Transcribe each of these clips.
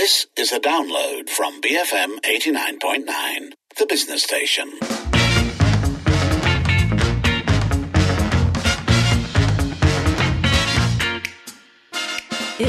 This is a download from BFM 89.9, the business station. It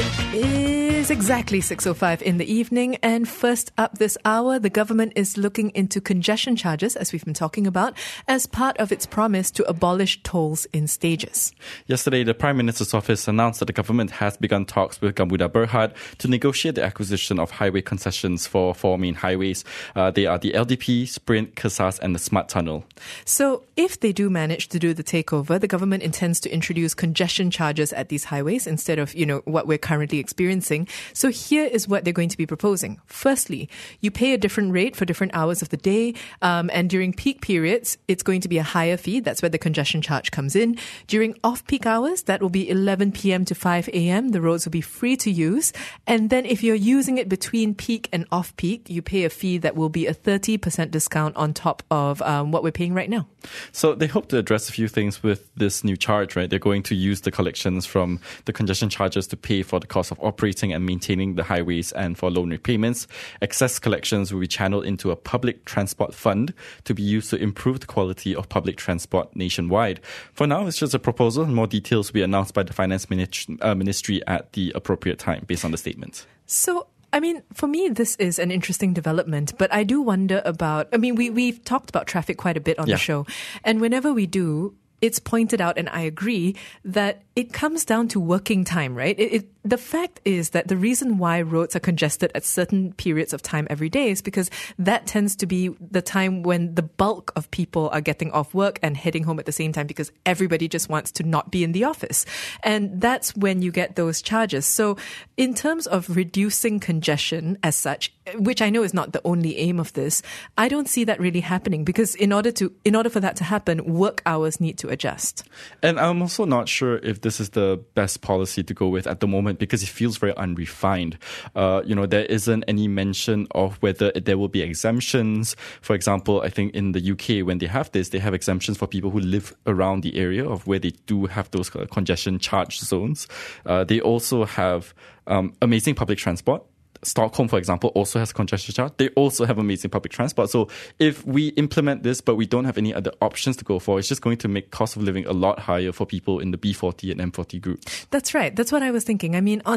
is exactly 6:05 in the evening, and first up this hour, the government is looking into congestion charges, as we've been talking about, as part of its promise to abolish tolls in stages. Yesterday, the Prime Minister's office announced that the government has begun talks with Gamuda Berhad to negotiate the acquisition of highway concessions for four main highways. They are the LDP, Sprint, Kesas and the Smart Tunnel. So if they do manage to do the takeover, the government intends to introduce congestion charges at these highways instead of, what we're currently experiencing. So here is what they're going to be proposing. Firstly, you pay a different rate for different hours of the day, and during peak periods, it's going to be a higher fee. That's where the congestion charge comes in. During off-peak hours, that will be 11 p.m. to 5 a.m. The roads will be free to use. And then if you're using it between peak and off-peak, you pay a fee that will be a 30% discount on top of what we're paying right now. So they hope to address a few things with this new charge, right? They're going to use the collections from the congestion charges to pay for the cost of operating and maintaining the highways and for loan repayments. Excess collections will be channeled into a public transport fund to be used to improve the quality of public transport nationwide. For now, it's just a proposal, and more details will be announced by the Finance Ministry at the appropriate time based on the statement. So, for me, this is an interesting development, but I do wonder about, we've talked about traffic quite a bit on the show, and whenever we do, it's pointed out, and I agree, that it comes down to working time, right? The fact is that the reason why roads are congested at certain periods of time every day is because that tends to be the time when the bulk of people are getting off work and heading home at the same time, because everybody just wants to not be in the office. And that's when you get those charges. So in terms of reducing congestion as such, which I know is not the only aim of this, I don't see that really happening, because in order for that to happen, work hours need to adjust. And I'm also not sure if this is the best policy to go with at the moment, because it feels very unrefined. There isn't any mention of whether there will be exemptions. For example, I think in the UK, when they have this, they have exemptions for people who live around the area of where they do have those congestion charge zones. They also have amazing public transport. Stockholm, for example, also has congestion charge. They also have amazing public transport. So if we implement this, but we don't have any other options to go for, it's just going to make cost of living a lot higher for people in the B40 and M40 group. That's right. That's what I was thinking.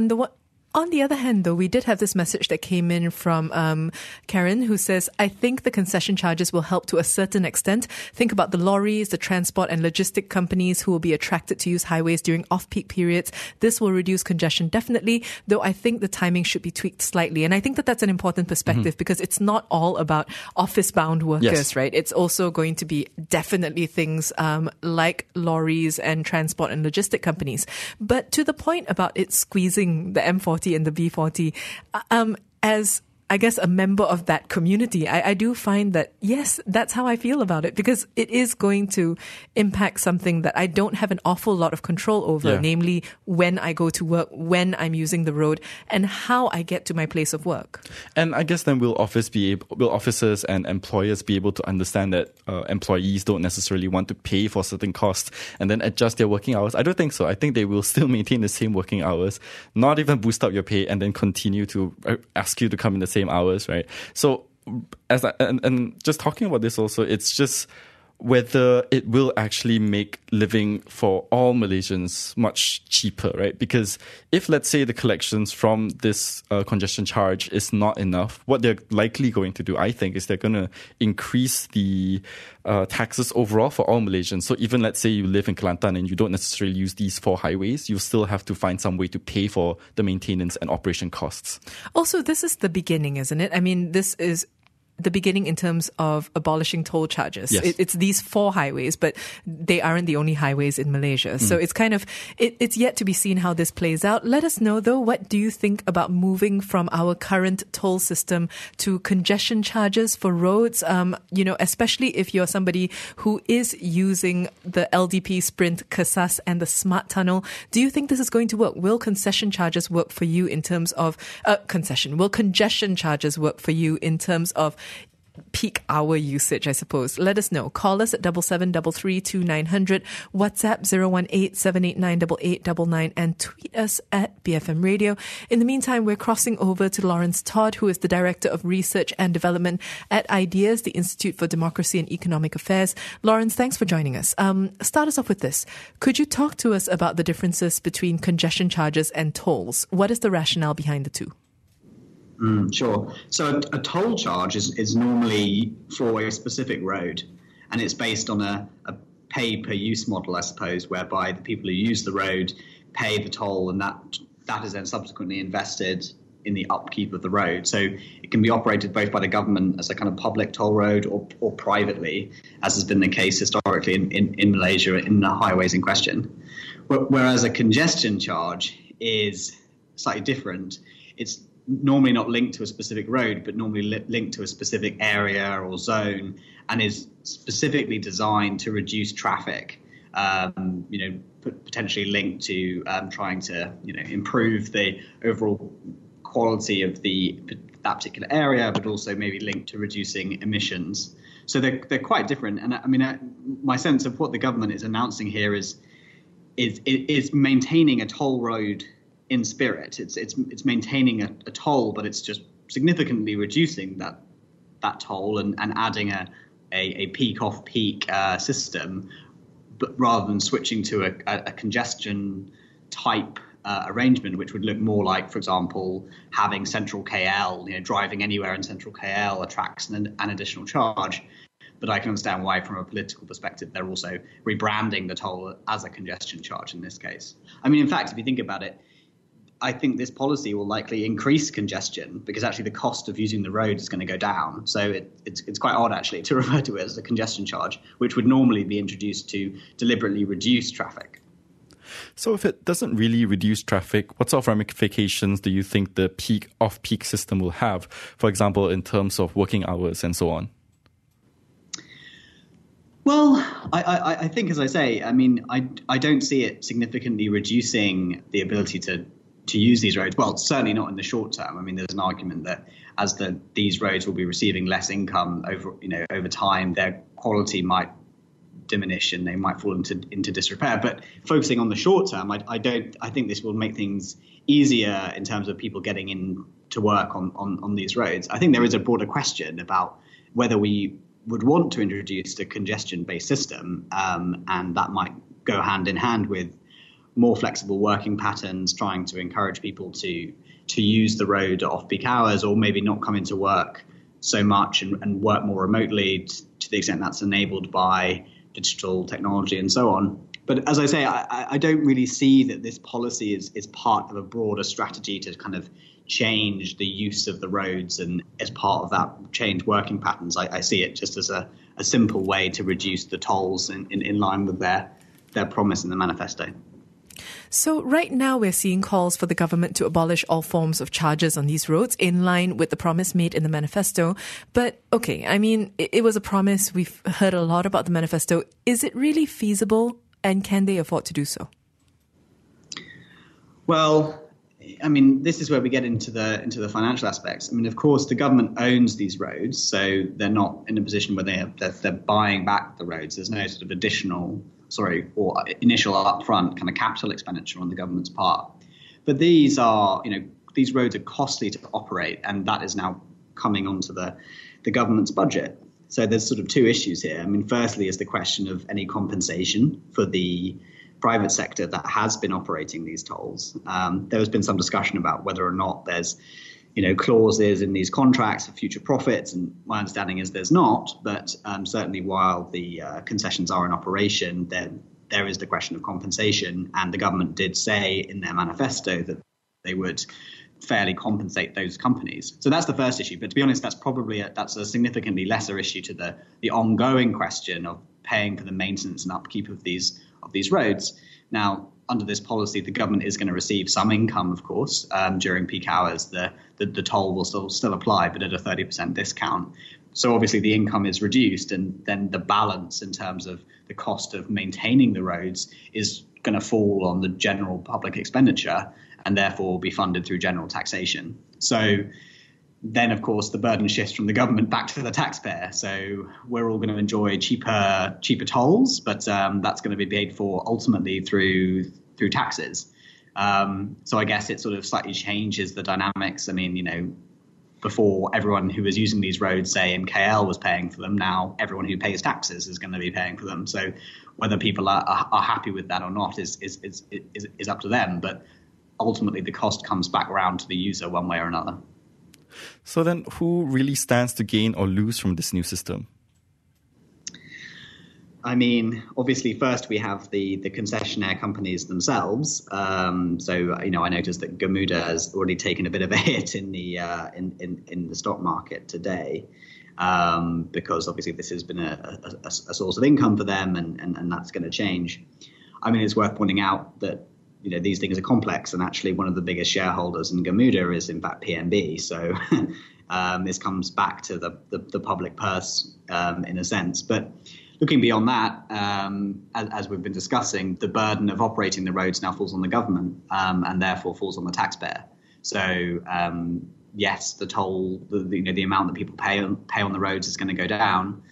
On the other hand, though, we did have this message that came in from Karen, who says, I think the concession charges will help to a certain extent. Think about the lorries, the transport and logistic companies who will be attracted to use highways during off-peak periods. This will reduce congestion, definitely, though I think the timing should be tweaked slightly. And I think that that's an important perspective, because it's not all about office-bound workers, right? It's also going to be definitely things like lorries and transport and logistic companies. But to the point about it squeezing the M40 and the B40, as I guess a member of that community, I do find that, yes, that's how I feel about it, because it is going to impact something that I don't have an awful lot of control over, namely when I go to work, when I'm using the road, and how I get to my place of work. And I guess then will officers and employers be able to understand that employees don't necessarily want to pay for certain costs and then adjust their working hours? I don't think so. I think they will still maintain the same working hours, not even boost up your pay, and then continue to ask you to come in the same hours, right? So and just talking about this also, it's just whether it will actually make living for all Malaysians much cheaper, right? Because if, let's say, the collections from this congestion charge is not enough, what they're likely going to do, I think, is they're going to increase the taxes overall for all Malaysians. So even, let's say, you live in Kelantan and you don't necessarily use these four highways, you still have to find some way to pay for the maintenance and operation costs. Also, this is the beginning, isn't it? This is the beginning in terms of abolishing toll charges. Yes. It's these four highways, but they aren't the only highways in Malaysia. So it's kind of, it's yet to be seen how this plays out. Let us know, though, what do you think about moving from our current toll system to congestion charges for roads? Especially if you're somebody who is using the LDP, Sprint, Kesas and the Smart Tunnel. Do you think this is going to work? Will concession charges work for you in terms of, will congestion charges work for you in terms of peak hour usage, I suppose. Let us know. Call us at 77332900, WhatsApp 018-789-8899, and tweet us at BFM Radio. In the meantime, we're crossing over to Lawrence Todd, who is the Director of Research and Development at IDEAS, the Institute for Democracy and Economic Affairs. Lawrence, thanks for joining us. Start us off with this. Could you talk to us about the differences between congestion charges and tolls? What is the rationale behind the two? Sure. So a toll charge is normally for a specific road, and it's based on a pay-per-use model, I suppose, whereby the people who use the road pay the toll, and that is then subsequently invested in the upkeep of the road. So it can be operated both by the government as a kind of public toll road or privately, as has been the case historically in Malaysia in the highways in question. Whereas a congestion charge is slightly different. It's normally not linked to a specific road, but normally linked to a specific area or zone, and is specifically designed to reduce traffic. Potentially linked to trying to improve the overall quality of that particular area, but also maybe linked to reducing emissions. So they're quite different. And I mean, my sense of what the government is announcing here is maintaining a toll road in spirit. It's maintaining a toll, but it's just significantly reducing that toll and adding a peak off peak system, but rather than switching to a congestion type arrangement, which would look more like, for example, having Central KL, driving anywhere in Central KL attracts an additional charge. But I can understand why, from a political perspective, they're also rebranding the toll as a congestion charge in this case. I mean, in fact, if you think about it, I think this policy will likely increase congestion because actually the cost of using the road is going to go down. So it's quite odd, actually, to refer to it as a congestion charge, which would normally be introduced to deliberately reduce traffic. So if it doesn't really reduce traffic, what sort of ramifications do you think the peak off-peak system will have, for example, in terms of working hours and so on? Well, I think, as I say, I mean, I don't see it significantly reducing the ability to use these roads. Well, certainly not in the short term. I mean, there's an argument that as these roads will be receiving less income over time, their quality might diminish and they might fall into disrepair. But focusing on the short term, I think this will make things easier in terms of people getting in to work on these roads. I think there is a broader question about whether we would want to introduce a congestion-based system, and that might go hand in hand with more flexible working patterns, trying to encourage people to use the road at off-peak hours, or maybe not come into work so much and work more remotely to the extent that's enabled by digital technology and so on. But as I say, I don't really see that this policy is part of a broader strategy to kind of change the use of the roads, and as part of that change working patterns. I see it just as a simple way to reduce the tolls in line with their promise in the manifesto. So right now we're seeing calls for the government to abolish all forms of charges on these roads in line with the promise made in the manifesto. But okay, I mean, it was a promise. We've heard a lot about the manifesto. Is it really feasible, and can they afford to do so? Well, I mean, this is where we get into the financial aspects. I mean, of course, the government owns these roads, so they're not in a position where they're buying back the roads. There's no sort of initial upfront kind of capital expenditure on the government's part. But these roads are costly to operate, and that is now coming onto the government's budget. So there's sort of two issues here. I mean, firstly is the question of any compensation for the private sector that has been operating these tolls. There has been some discussion about whether or not there's clauses in these contracts for future profits, and my understanding is there's not. But certainly, while the concessions are in operation, then there is the question of compensation, and the government did say in their manifesto that they would fairly compensate those companies. So that's the first issue. But to be honest, that's a significantly lesser issue to the ongoing question of paying for the maintenance and upkeep of these roads. Now, under this policy, the government is going to receive some income, of course, during peak hours. The toll will still apply, but at a 30% discount. So obviously the income is reduced, and then the balance in terms of the cost of maintaining the roads is going to fall on the general public expenditure, and therefore will be funded through general taxation. So then, of course, the burden shifts from the government back to the taxpayer. So we're all going to enjoy cheaper tolls, but that's going to be paid for ultimately through taxes. So I guess it sort of slightly changes the dynamics. I mean, before everyone who was using these roads, say in KL, was paying for them. Now everyone who pays taxes is going to be paying for them. So whether people are happy with that or not is up to them. But ultimately, the cost comes back around to the user one way or another. So then who really stands to gain or lose from this new system? I mean, obviously, first we have the concessionaire companies themselves. So, I noticed that Gamuda has already taken a bit of a hit in the stock market today, because obviously this has been a source of income for them, and that's going to change. I mean, it's worth pointing out that these things are complex, and actually one of the biggest shareholders in Gamuda is in fact PNB. So this comes back to the public purse in a sense. But looking beyond that, as we've been discussing, the burden of operating the roads now falls on the government, and therefore falls on the taxpayer. So yes, the toll, the amount that people pay on the roads is going to go down.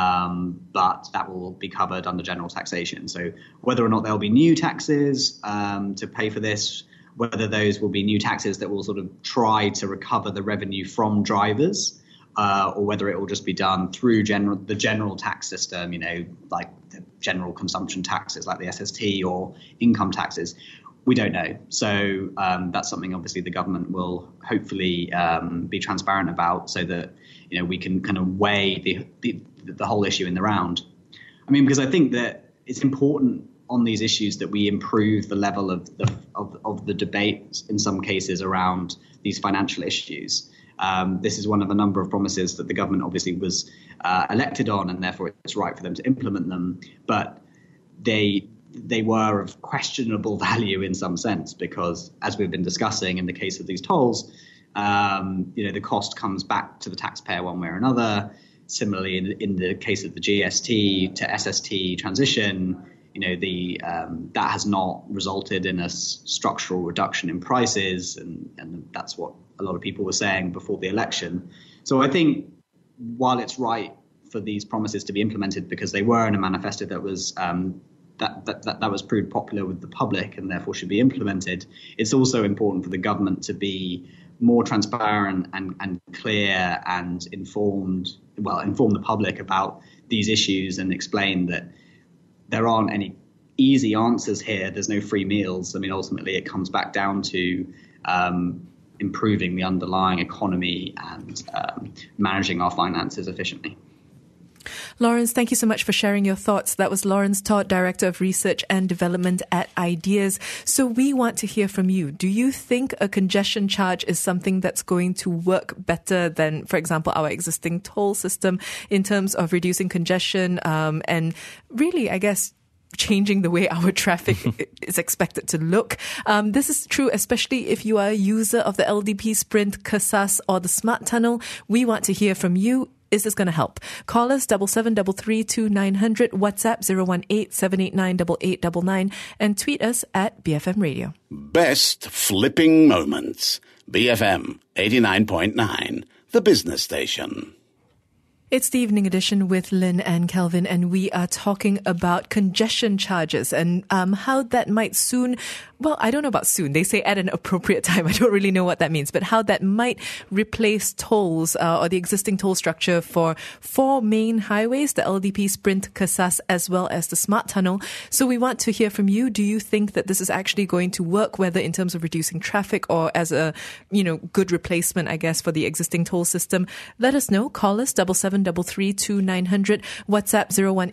But that will be covered under general taxation. So whether or not there'll be new taxes to pay for this, whether those will be new taxes that will sort of try to recover the revenue from drivers, or whether it will just be done through the general tax system, like the general consumption taxes like the SST or income taxes, we don't know. So that's something obviously the government will hopefully be transparent about, so that we can kind of weigh the whole issue in the round. I mean, because I think that it's important on these issues that we improve the level of the debate in some cases around these financial issues. This is one of a number of promises that the government obviously was elected on, and therefore it's right for them to implement them. But they were of questionable value in some sense, because as we've been discussing in the case of these tolls, the cost comes back to the taxpayer one way or another. Similarly, in the case of the GST to SST transition, that has not resulted in a structural reduction in prices, and that's what a lot of people were saying before the election. So I think while it's right for these promises to be implemented because they were in a manifesto that was that was proved popular with the public and therefore should be implemented, it's also important for the government to be more transparent and clear and inform the public about these issues, and explain that there aren't any easy answers here. There's no free meals. I mean, ultimately it comes back down to improving the underlying economy and managing our finances efficiently. Lawrence, thank you so much for sharing your thoughts. That was Lawrence Todd, Director of Research and Development at Ideas. So we want to hear from you. Do you think a congestion charge is something that's going to work better than, for example, our existing toll system in terms of reducing congestion and really, I guess, changing the way our traffic is expected to look? This is true, especially if you are a user of the LDP Sprint, Kesas or the Smart Tunnel. We want to hear from you. Is this going to help? Call us 77332900, WhatsApp 018-789-8899, and tweet us at BFM Radio. Best flipping moments. BFM 89.9, the business station. It's the evening edition with Lynn and Kelvin, and we are talking about congestion charges and how that might soon, well, I don't know about soon. They say at an appropriate time. I don't really know what that means, but how that might replace tolls or the existing toll structure for 4 main highways, the LDP, Sprint, Kesas, as well as the Smart Tunnel. So we want to hear from you. Do you think that this is actually going to work, whether in terms of reducing traffic or as a, good replacement, I guess, for the existing toll system? Let us know. Call us 77332900, WhatsApp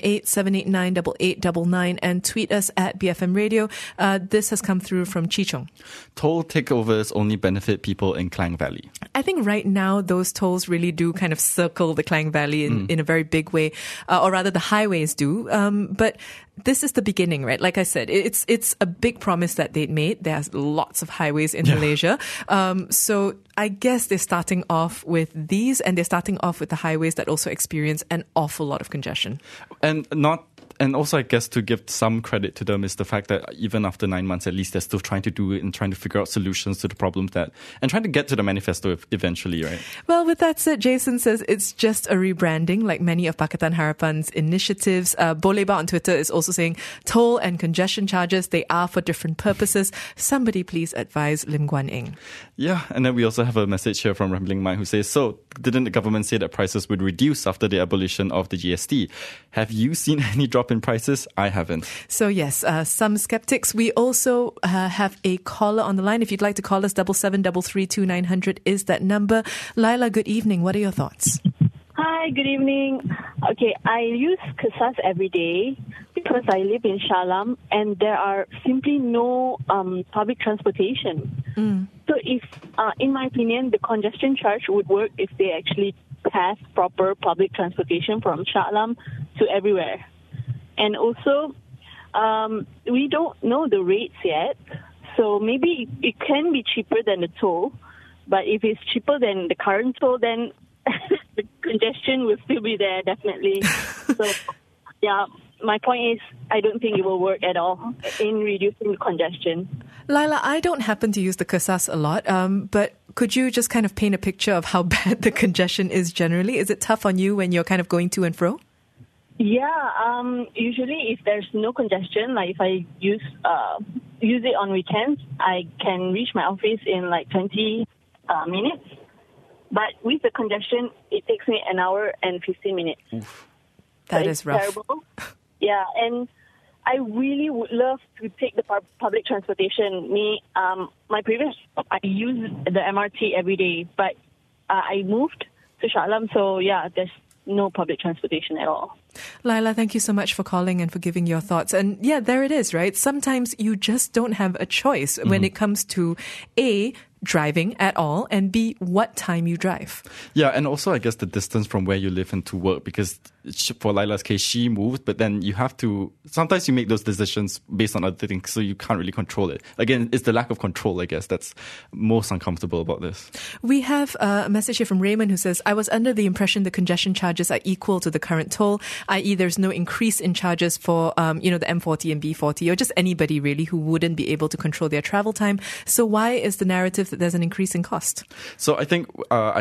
018-789-8899, and tweet us at BFM Radio. This has come through from Chi Chong. Toll takeovers only benefit people in Klang Valley. I think right now those tolls really do kind of circle the Klang Valley in a very big way, or rather the highways do. But this is the beginning, right? Like I said, it's a big promise that they'd made. There's lots of highways in Malaysia. So I guess they're starting off with these, and they're starting off with the highways that also experience an awful lot of congestion. And not And also, I guess, to give some credit to them is the fact that even after 9 months, at least they're still trying to do it and trying to figure out solutions to the problems and trying to get to the manifesto eventually, right? Well, with that said, Jason says it's just a rebranding like many of Pakatan Harapan's initiatives. Boleba on Twitter is also saying toll and congestion charges, they are for different purposes. Somebody please advise Lim Guan Eng. Yeah, and then we also have a message here from Rambling Mind who says, so didn't the government say that prices would reduce after the abolition of the GST? Have you seen any drop in prices? I haven't. So yes, some skeptics. We also have a caller on the line. If you'd like to call us, 77332900 is that number. Laila, good evening. What are your thoughts? Hi, good evening. Okay, I use Kesas every day because I live in Shah Alam and there are simply no public transportation. So if, in my opinion, the congestion charge would work if they actually have proper public transportation from Shah Alam to everywhere. And also, we don't know the rates yet, so maybe it can be cheaper than the toll. But if it's cheaper than the current toll, then the congestion will still be there, definitely. So, yeah, my point is I don't think it will work at all in reducing the congestion. Laila, I don't happen to use the Kesas a lot, but could you just kind of paint a picture of how bad the congestion is generally? Is it tough on you when you're kind of going to and fro? Yeah, usually if there's no congestion, like if I use it on weekends, I can reach my office in like 20 minutes. But with the congestion, it takes me an hour and 15 minutes. Oof. That is rough. Terrible. Yeah, and I really would love to take the public transportation. My previous job, I use the MRT every day, but I moved to Shah Alam, so yeah, there's no public transportation at all. Laila, thank you so much for calling and for giving your thoughts. And yeah, there it is, right? Sometimes you just don't have a choice when it comes to A, driving at all, and B, what time you drive. Yeah, and also I guess the distance from where you live and to work, because for Laila's case, she moved, but then you have to, sometimes you make those decisions based on other things, so you can't really control it. Again, it's the lack of control, I guess, that's most uncomfortable about this. We have a message here from Raymond who says, I was under the impression the congestion charges are equal to the current toll, i.e. there's no increase in charges for, the M40 and B40, or just anybody really who wouldn't be able to control their travel time. So why is the narrative that there's an increase in cost? So I think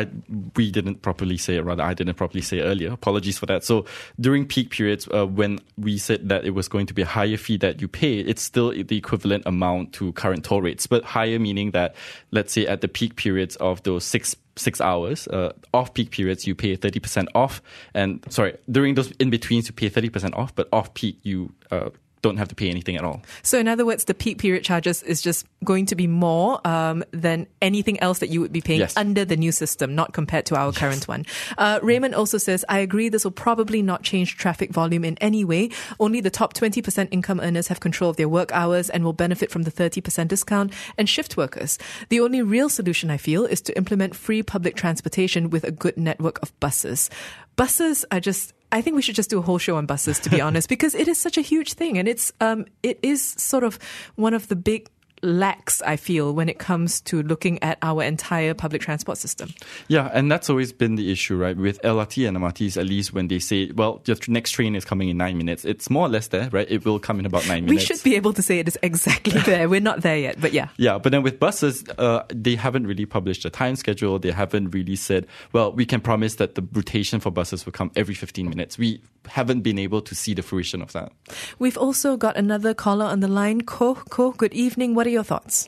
we didn't properly say it, rather I didn't properly say it earlier. Apologies for that. So during peak periods, when we said that it was going to be a higher fee that you pay, it's still the equivalent amount to current toll rates, but higher meaning that, let's say at the peak periods of those 6 hours, off-peak periods, you pay 30% off. And during those in-betweens, you pay 30% off, but off-peak, you don't have to pay anything at all. So in other words, the peak period charges is just going to be more than anything else that you would be paying under the new system, not compared to our current one. Raymond also says, I agree this will probably not change traffic volume in any way. Only the top 20% income earners have control of their work hours and will benefit from the 30% discount, and shift workers. The only real solution, I feel, is to implement free public transportation with a good network of buses. Buses are I think we should just do a whole show on buses, to be honest, because it is such a huge thing. And it is sort of one of the big lacks, I feel, when it comes to looking at our entire public transport system. Yeah, and that's always been the issue, right? With LRT and MRTs, at least when they say, well, your next train is coming in 9 minutes, it's more or less there, right? It will come in about 9 minutes. We should be able to say it is exactly there. We're not there yet, but yeah. Yeah, but then with buses, they haven't really published a time schedule. They haven't really said, well, we can promise that the rotation for buses will come every 15 minutes. We haven't been able to see the fruition of that. We've also got another caller on the line. Ko, good evening. What are your thoughts?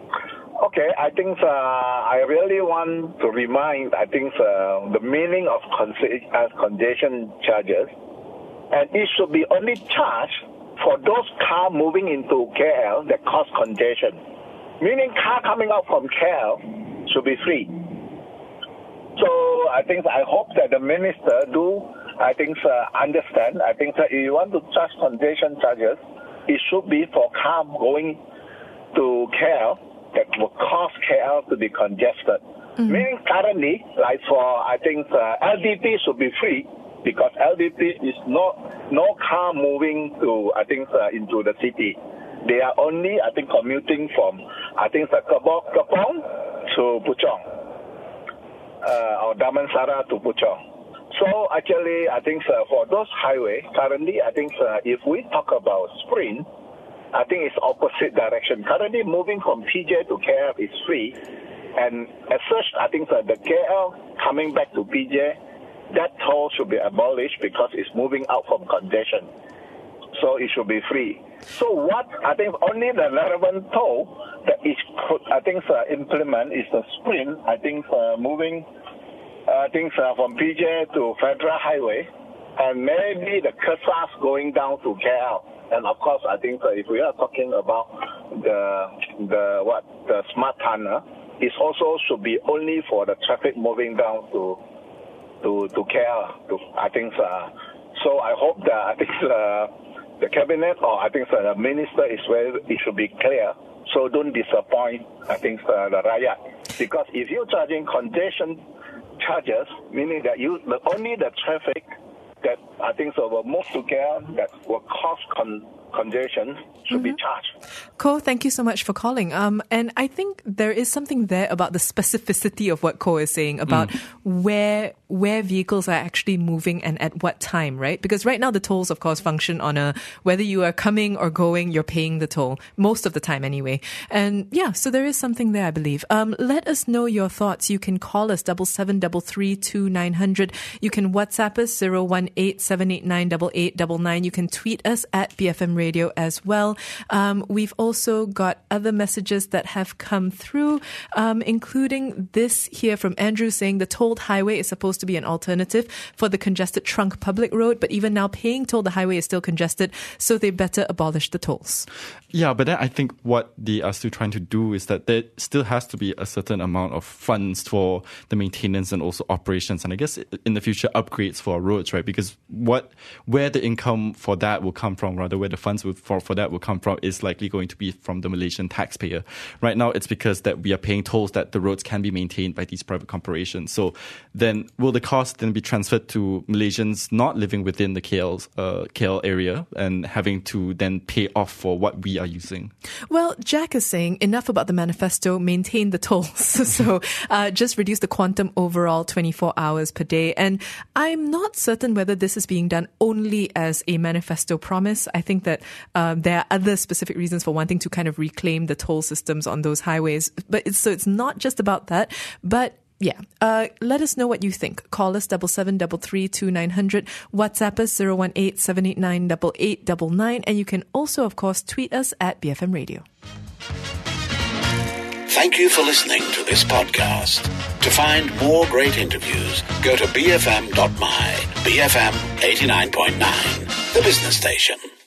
Okay, I think I really want to remind, the meaning of congestion charges, and it should be only charged for those cars moving into KL that cause congestion. Meaning car coming out from KL should be free. So I hope that the minister understand. If you want to charge congestion charges, it should be for car going to KL that will cause KL to be congested. Meaning currently, like for LDP should be free because LDP is no car moving to into the city. They are only commuting from Kepong to Puchong or Damansara to Puchong. So actually, I think for those highway, currently, I think if we talk about sprint, I think it's opposite direction. Currently, moving from PJ to KL is free. And as such, I think the KL coming back to PJ, that toll should be abolished because it's moving out from congestion. So it should be free. So what I think only the relevant toll that it could, I think, implement is the sprint. I think moving, from PJ to Federal Highway, and maybe the Kesas going down to KL. And of course, I think if we are talking about the smart tunnel, it also should be only for the traffic moving down to KL. I think so. I hope that the cabinet or I think the minister it should be clear. So don't disappoint. I think the Rakyat, because if you're charging congestion charges, meaning that only the traffic that I think will move to KL that will cause congestion should be charged. Ko, thank you so much for calling. And I think there is something there about the specificity of what Ko is saying about where vehicles are actually moving and at what time, right? Because right now the tolls, of course, function on whether you are coming or going, you're paying the toll most of the time anyway. And yeah, so there is something there, I believe. Let us know your thoughts. You can call us 77332900. You can WhatsApp us 018-789-8899. You can tweet us at BFM Radio as well. We've also got other messages that have come through, including this here from Andrew saying the tolled highway is supposed to be an alternative for the congested trunk public road, but even now paying toll, the highway is still congested, so they better abolish the tolls. Yeah, but then I think what they are still trying to do is that there still has to be a certain amount of funds for the maintenance and also operations, and I guess in the future upgrades for our roads, right? Because where the income for that will come from, rather where the funds for that will come from, is likely going to be from the Malaysian taxpayer. Right now, it's because that we are paying tolls that the roads can be maintained by these private corporations. So then will the cost then be transferred to Malaysians not living within the KL area and having to then pay off for what we are using? Well, Jack is saying enough about the manifesto, maintain the tolls. So just reduce the quantum overall 24 hours per day. And I'm not certain whether this is being done only as a manifesto promise. I think that there are other specific reasons for wanting to kind of reclaim the toll systems on those highways. But it's not just about that. But yeah, let us know what you think. Call us 77332900, WhatsApp us 018-789-8899, and you can also, of course, tweet us at BFM Radio. Thank you for listening to this podcast. To find more great interviews, go to bfm.my, BFM 89.9, the business station.